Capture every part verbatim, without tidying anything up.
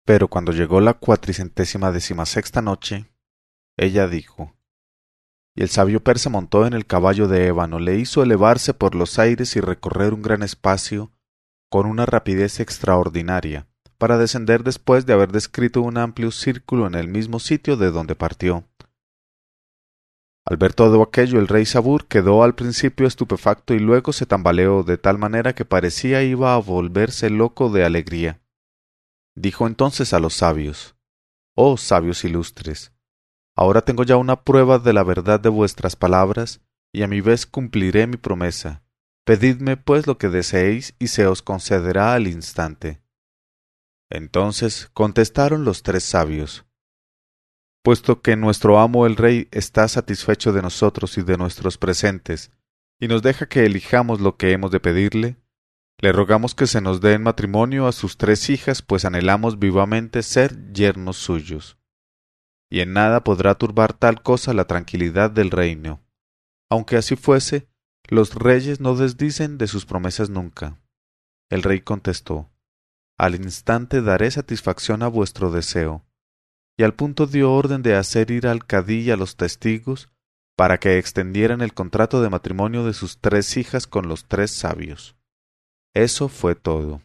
Pero cuando llegó la cuatricentésima decimasexta noche, ella dijo: Y el sabio persa montó en el caballo de ébano, le hizo elevarse por los aires y recorrer un gran espacio con una rapidez extraordinaria, para descender después de haber descrito un amplio círculo en el mismo sitio de donde partió. Al ver todo aquello, el rey Sabur quedó al principio estupefacto y luego se tambaleó de tal manera que parecía iba a volverse loco de alegría. Dijo entonces a los sabios: Oh sabios ilustres, ahora tengo ya una prueba de la verdad de vuestras palabras, y a mi vez cumpliré mi promesa. Pedidme pues lo que deseéis, y se os concederá al instante. Entonces contestaron los tres sabios: Puesto que nuestro amo el rey está satisfecho de nosotros y de nuestros presentes, y nos deja que elijamos lo que hemos de pedirle, le rogamos que se nos dé en matrimonio a sus tres hijas, pues anhelamos vivamente ser yernos suyos. Y en nada podrá turbar tal cosa la tranquilidad del reino. Aunque así fuese, los reyes no desdicen de sus promesas nunca. El rey contestó: Al instante daré satisfacción a vuestro deseo. Y al punto dio orden de hacer ir al cadí a los testigos, para que extendieran el contrato de matrimonio de sus tres hijas con los tres sabios. Eso fue todo.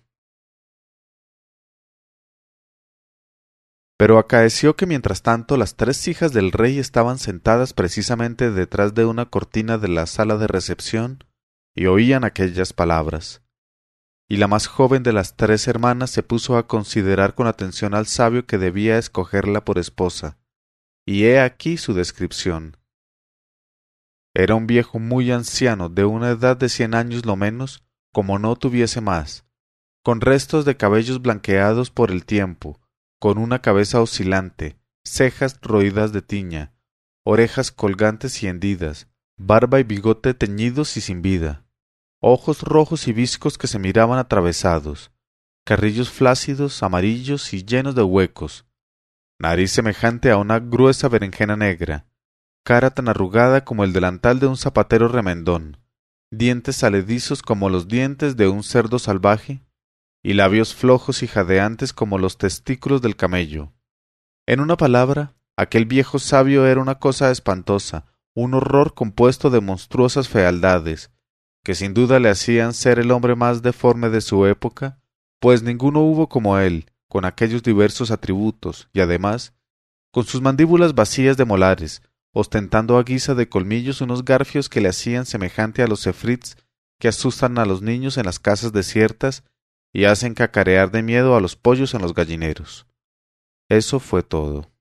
Pero acaeció que mientras tanto las tres hijas del rey estaban sentadas precisamente detrás de una cortina de la sala de recepción y oían aquellas palabras. Y la más joven de las tres hermanas se puso a considerar con atención al sabio que debía escogerla por esposa, y he aquí su descripción. Era un viejo muy anciano, de una edad de cien años lo menos, como no tuviese más, con restos de cabellos blanqueados por el tiempo, con una cabeza oscilante, cejas roídas de tiña, orejas colgantes y hendidas, barba y bigote teñidos y sin vida, ojos rojos y viscos que se miraban atravesados, carrillos flácidos, amarillos y llenos de huecos, nariz semejante a una gruesa berenjena negra, cara tan arrugada como el delantal de un zapatero remendón, dientes saledizos como los dientes de un cerdo salvaje, y labios flojos y jadeantes como los testículos del camello. En una palabra, aquel viejo sabio era una cosa espantosa, un horror compuesto de monstruosas fealdades, que sin duda le hacían ser el hombre más deforme de su época, pues ninguno hubo como él, con aquellos diversos atributos, y además, con sus mandíbulas vacías de molares, ostentando a guisa de colmillos unos garfios que le hacían semejante a los efrits que asustan a los niños en las casas desiertas y hacen cacarear de miedo a los pollos en los gallineros. Eso fue todo.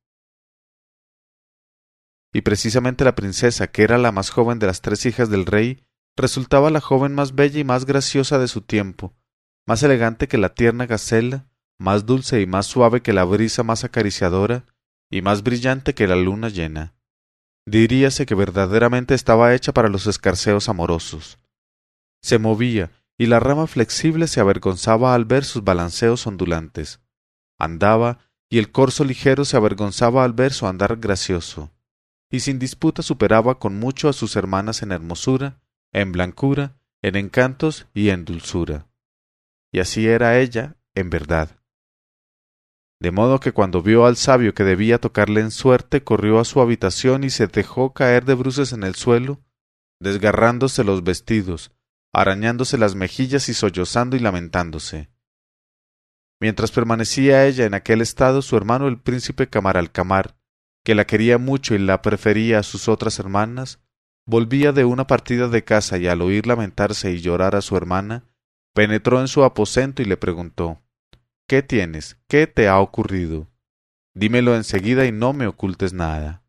Y precisamente la princesa, que era la más joven de las tres hijas del rey, resultaba la joven más bella y más graciosa de su tiempo, más elegante que la tierna gacela, más dulce y más suave que la brisa más acariciadora, y más brillante que la luna llena. Diríase que verdaderamente estaba hecha para los escarceos amorosos. Se movía, y la rama flexible se avergonzaba al ver sus balanceos ondulantes. Andaba, y el corzo ligero se avergonzaba al ver su andar gracioso, y sin disputa superaba con mucho a sus hermanas en hermosura, en blancura, en encantos y en dulzura. Y así era ella, en verdad. De modo que cuando vio al sabio que debía tocarle en suerte, corrió a su habitación y se dejó caer de bruces en el suelo, desgarrándose los vestidos, arañándose las mejillas y sollozando y lamentándose. Mientras permanecía ella en aquel estado, su hermano el príncipe Camaralcamar, que la quería mucho y la prefería a sus otras hermanas, volvía de una partida de caza y al oír lamentarse y llorar a su hermana, penetró en su aposento y le preguntó: ¿Qué tienes? ¿Qué te ha ocurrido? Dímelo enseguida y no me ocultes nada.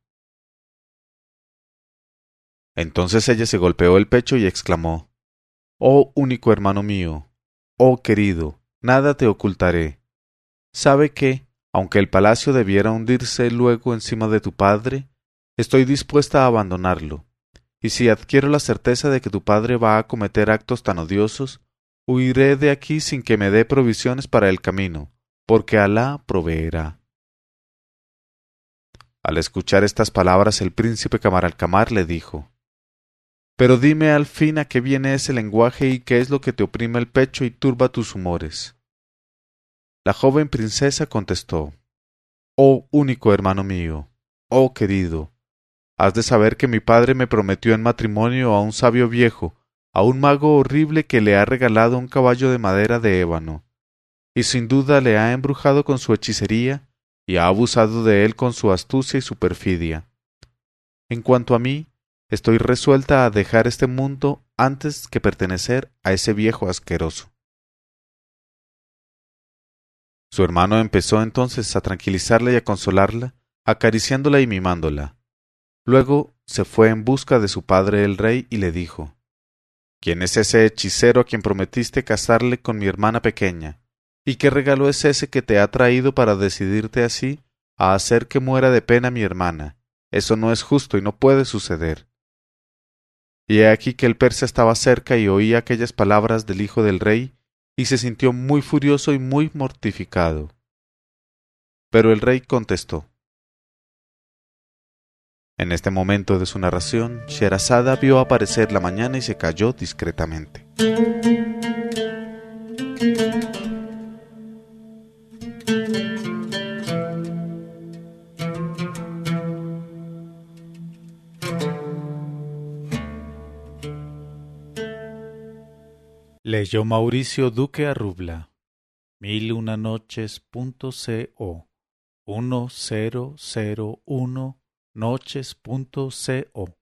Entonces ella se golpeó el pecho y exclamó: Oh único hermano mío, oh querido, nada te ocultaré. ¿Sabe que, aunque el palacio debiera hundirse luego encima de tu padre, estoy dispuesta a abandonarlo? Y si adquiero la certeza de que tu padre va a cometer actos tan odiosos, huiré de aquí sin que me dé provisiones para el camino, porque Alá proveerá. Al escuchar estas palabras, el príncipe Camaralcamar le dijo: Pero dime al fin a qué viene ese lenguaje y qué es lo que te oprime el pecho y turba tus humores. La joven princesa contestó: «Oh único hermano mío, oh querido, has de saber que mi padre me prometió en matrimonio a un sabio viejo, a un mago horrible que le ha regalado un caballo de madera de ébano, y sin duda le ha embrujado con su hechicería y ha abusado de él con su astucia y su perfidia. En cuanto a mí, estoy resuelta a dejar este mundo antes que pertenecer a ese viejo asqueroso». Su hermano empezó entonces a tranquilizarla y a consolarla, acariciándola y mimándola. Luego se fue en busca de su padre el rey y le dijo: «¿Quién es ese hechicero a quien prometiste casarle con mi hermana pequeña? ¿Y qué regalo es ese que te ha traído para decidirte así a hacer que muera de pena mi hermana? Eso no es justo y no puede suceder». Y he aquí que el persa estaba cerca y oía aquellas palabras del hijo del rey, y se sintió muy furioso y muy mortificado. Pero el rey contestó. En este momento de su narración, Sherazada vio aparecer la mañana y se calló discretamente. Leyó Mauricio Duque Arrubla. Mil una noches punto co. uno cero cero uno noches punto co.